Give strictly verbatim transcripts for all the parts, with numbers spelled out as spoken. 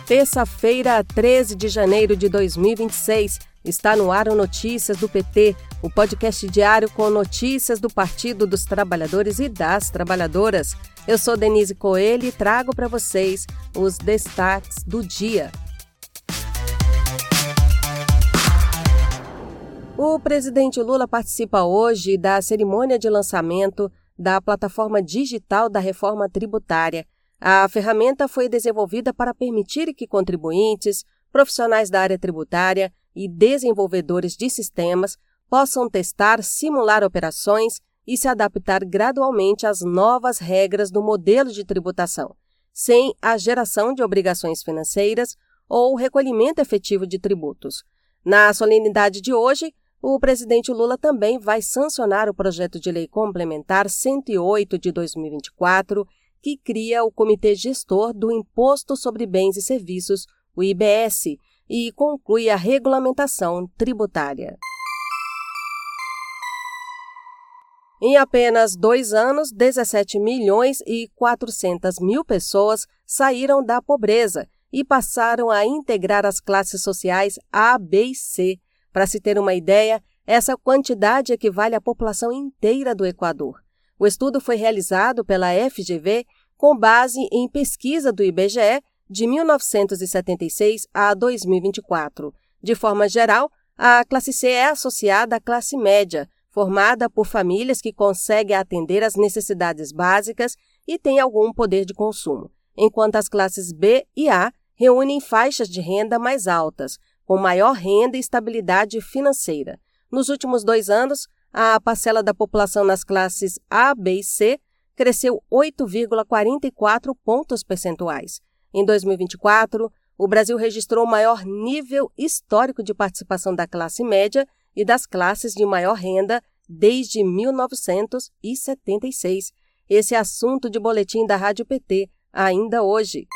Terça-feira, treze de janeiro de dois mil e vinte e seis, está no ar o Notícias do P T, o podcast diário com notícias do Partido dos Trabalhadores e das Trabalhadoras. Eu sou Denise Coelho e trago para vocês os destaques do dia. O presidente Lula participa hoje da cerimônia de lançamento da plataforma digital da reforma tributária. A ferramenta foi desenvolvida para permitir que contribuintes, profissionais da área tributária e desenvolvedores de sistemas possam testar, simular operações e se adaptar gradualmente às novas regras do modelo de tributação, sem a geração de obrigações financeiras ou o recolhimento efetivo de tributos. Na solenidade de hoje, o presidente Lula também vai sancionar o projeto de lei complementar cento e oito de dois mil e vinte e quatro, que cria o Comitê Gestor do Imposto sobre Bens e Serviços, o I B S, e conclui a regulamentação tributária. Em apenas dois anos, dezessete milhões e quatrocentas mil pessoas saíram da pobreza e passaram a integrar as classes sociais A, B e C. Para se ter uma ideia, essa quantidade equivale à população inteira do Equador. O estudo foi realizado pela F G V com base em pesquisa do I B G E de mil novecentos e setenta e seis a dois mil e vinte e quatro. De forma geral, a classe C é associada à classe média, formada por famílias que conseguem atender às necessidades básicas e têm algum poder de consumo, enquanto as classes B e A reúnem faixas de renda mais altas, com maior renda e estabilidade financeira. Nos últimos dois anos, a parcela da população nas classes A, B e C cresceu oito vírgula quarenta e quatro pontos percentuais. Em dois mil e vinte e quatro, o Brasil registrou o maior nível histórico de participação da classe média e das classes de maior renda desde mil novecentos e setenta e seis. Esse é assunto de boletim da Rádio P T, ainda hoje.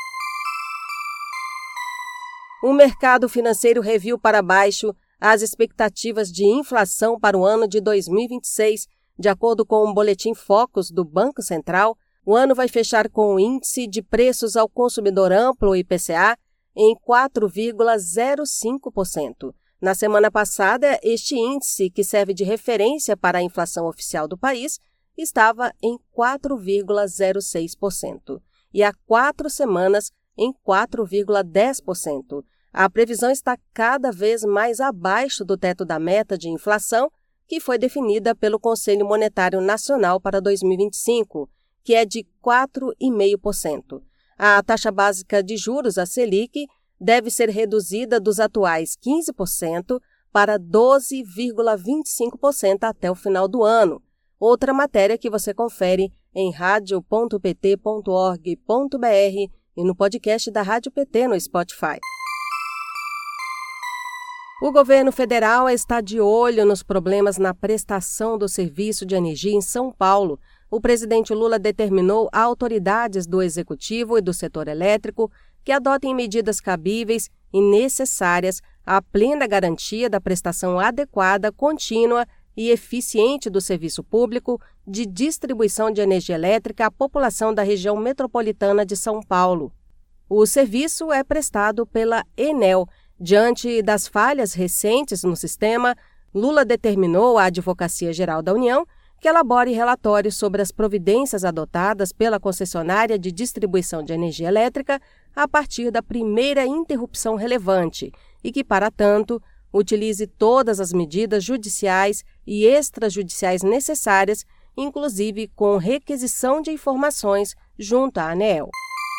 O mercado financeiro reviu para baixo as expectativas de inflação para o ano de dois mil e vinte e seis. De acordo com o boletim Focus do Banco Central, o ano vai fechar com o índice de preços ao consumidor amplo, I P C A, em quatro vírgula zero cinco por cento. Na semana passada, este índice, que serve de referência para a inflação oficial do país, estava em quatro vírgula zero seis por cento e há quatro semanas em quatro vírgula dez por cento. A previsão está cada vez mais abaixo do teto da meta de inflação, que foi definida pelo Conselho Monetário Nacional para dois mil e vinte e cinco, que é de quatro vírgula cinco por cento. A taxa básica de juros, a Selic, deve ser reduzida dos atuais quinze por cento para doze vírgula vinte e cinco por cento até o final do ano. Outra matéria que você confere em radio ponto p t ponto org ponto b r e no podcast da Rádio P T no Spotify. O governo federal está de olho nos problemas na prestação do serviço de energia em São Paulo. O presidente Lula determinou a autoridades do Executivo e do setor elétrico que adotem medidas cabíveis e necessárias à plena garantia da prestação adequada, contínua e eficiente do serviço público de distribuição de energia elétrica à população da região metropolitana de São Paulo. O serviço é prestado pela Enel. Diante das falhas recentes no sistema, Lula determinou à Advocacia Geral da União que elabore relatórios sobre as providências adotadas pela concessionária de distribuição de energia elétrica a partir da primeira interrupção relevante e que, para tanto, utilize todas as medidas judiciais e extrajudiciais necessárias, inclusive com requisição de informações junto à ANEEL.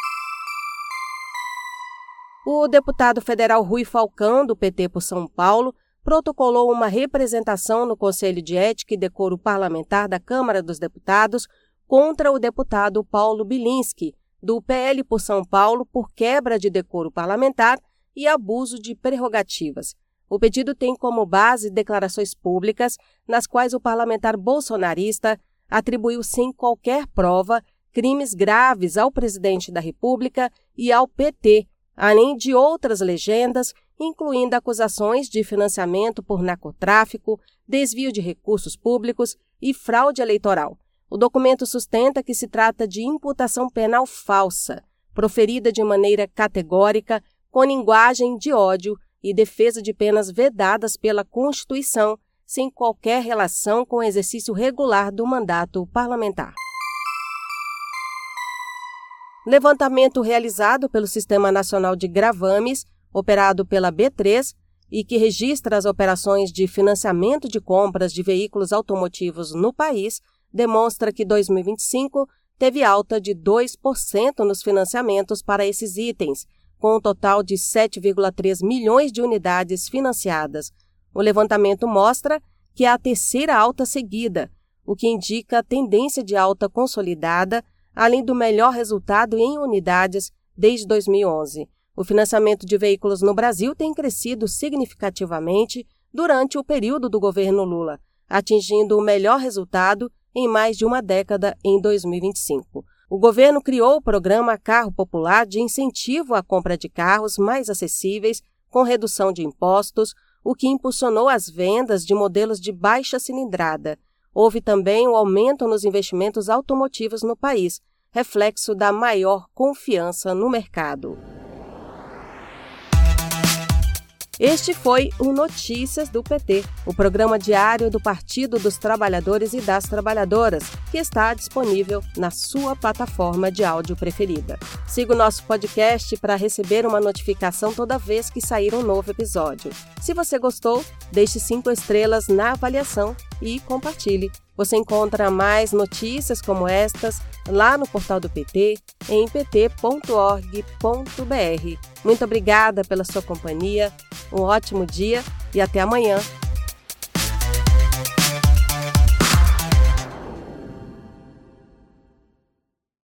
O deputado federal Rui Falcão, do P T por São Paulo, protocolou uma representação no Conselho de Ética e Decoro Parlamentar da Câmara dos Deputados contra o deputado Paulo Bilinski, do P L por São Paulo, por quebra de decoro parlamentar e abuso de prerrogativas. O pedido tem como base declarações públicas nas quais o parlamentar bolsonarista atribuiu sem qualquer prova crimes graves ao presidente da República e ao P T, além de outras legendas, incluindo acusações de financiamento por narcotráfico, desvio de recursos públicos e fraude eleitoral. O documento sustenta que se trata de imputação penal falsa, proferida de maneira categórica, com linguagem de ódio e defesa de penas vedadas pela Constituição, sem qualquer relação com o exercício regular do mandato parlamentar. Levantamento realizado pelo Sistema Nacional de Gravames, operado pela B três, e que registra as operações de financiamento de compras de veículos automotivos no país, demonstra que dois mil e vinte e cinco teve alta de dois por cento nos financiamentos para esses itens, com um total de sete vírgula três milhões de unidades financiadas. O levantamento mostra que é a terceira alta seguida, o que indica tendência de alta consolidada, além do melhor resultado em unidades desde dois mil e onze. O financiamento de veículos no Brasil tem crescido significativamente durante o período do governo Lula, atingindo o melhor resultado em mais de uma década em dois mil e vinte e cinco. O governo criou o programa Carro Popular de incentivo à compra de carros mais acessíveis, com redução de impostos, o que impulsionou as vendas de modelos de baixa cilindrada. Houve também o aumento nos investimentos automotivos no país, reflexo da maior confiança no mercado. Este foi o Notícias do P T, o programa diário do Partido dos Trabalhadores e das Trabalhadoras, que está disponível na sua plataforma de áudio preferida. Siga o nosso podcast para receber uma notificação toda vez que sair um novo episódio. Se você gostou, deixe cinco estrelas na avaliação e compartilhe. Você encontra mais notícias como estas lá no portal do P T, em p t ponto org ponto b r. Muito obrigada pela sua companhia, um ótimo dia e até amanhã.